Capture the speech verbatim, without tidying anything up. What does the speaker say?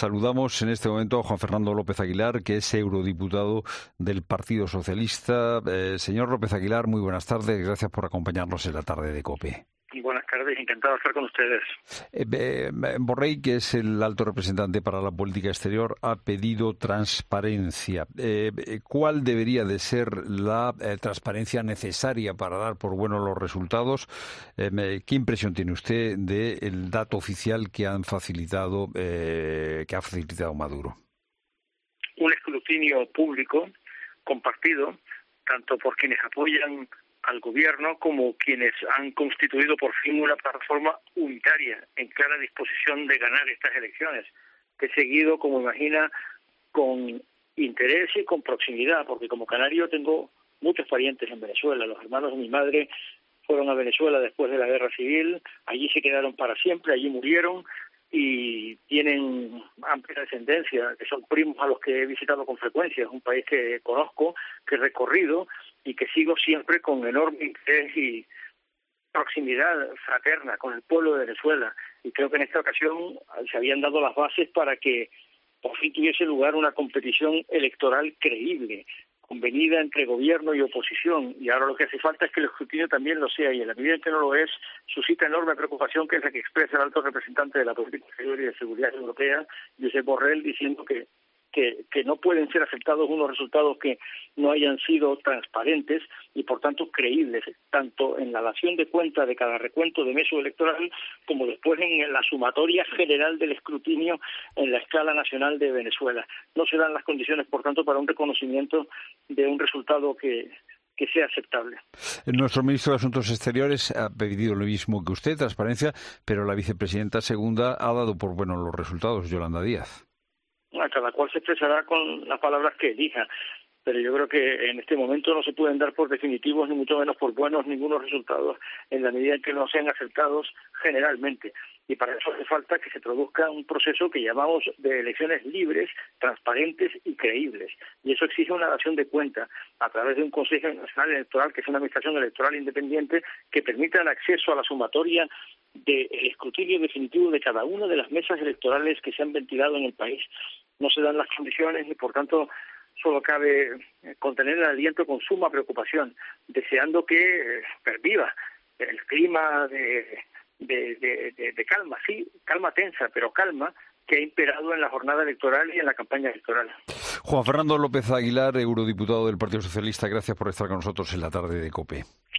Saludamos en este momento a Juan Fernando López Aguilar, que es eurodiputado del Partido Socialista. Eh, señor López Aguilar, muy buenas tardes. Gracias por acompañarnos en la tarde de COPE. Buenas tardes, encantado de estar con ustedes. Eh, eh, Borrell, que es el alto representante para la política exterior, ha pedido transparencia. Eh, ¿Cuál debería de ser la eh, transparencia necesaria para dar por buenos los resultados? Eh, ¿Qué impresión tiene usted del dato oficial que han facilitado, eh, que ha facilitado Maduro? Un escrutinio público compartido, tanto por quienes apoyan al gobierno como quienes han constituido por fin una plataforma unitaria en clara disposición de ganar estas elecciones, que he seguido, como imagina, con interés y con proximidad, porque como canario tengo muchos parientes en Venezuela. Los hermanos de mi madre fueron a Venezuela después de la guerra civil, allí se quedaron para siempre, allí murieron y tienen amplia descendencia, que son primos a los que he visitado con frecuencia. Es un país que conozco, que he recorrido y que sigo siempre con enorme interés y proximidad fraterna con el pueblo de Venezuela. Y creo que en esta ocasión se habían dado las bases para que por fin tuviese lugar una competición electoral creíble, convenida entre gobierno y oposición, y ahora lo que hace falta es que el escrutinio también lo sea, y en la medida en que no lo es, suscita enorme preocupación, que es la que expresa el alto representante de la política exterior y de seguridad europea, Josep Borrell, diciendo que Que, que no pueden ser aceptados unos resultados que no hayan sido transparentes y, por tanto, creíbles, tanto en la dación de cuenta de cada recuento de meso electoral como después en la sumatoria general del escrutinio en la escala nacional de Venezuela. No se dan las condiciones, por tanto, para un reconocimiento de un resultado que que sea aceptable. Nuestro ministro de Asuntos Exteriores ha pedido lo mismo que usted, transparencia, pero la vicepresidenta segunda ha dado por buenos los resultados, Yolanda Díaz. Cada cual se expresará con las palabras que elija, pero yo creo que en este momento no se pueden dar por definitivos, ni mucho menos por buenos, ningunos resultados, en la medida en que no sean aceptados generalmente. Y para eso hace falta que se produzca un proceso que llamamos de elecciones libres, transparentes y creíbles. Y eso exige una dación de cuenta a través de un Consejo Nacional Electoral, que es una administración electoral independiente, que permita el acceso a la sumatoria del escrutinio definitivo de cada una de las mesas electorales que se han ventilado en el país. No se dan las condiciones y, por tanto, solo cabe contener el aliento con suma preocupación, deseando que perviva el clima de, de, de, de, de calma, sí, calma tensa, pero calma, que ha imperado en la jornada electoral y en la campaña electoral. Juan Fernando López Aguilar, eurodiputado del Partido Socialista, gracias por estar con nosotros en la tarde de COPE.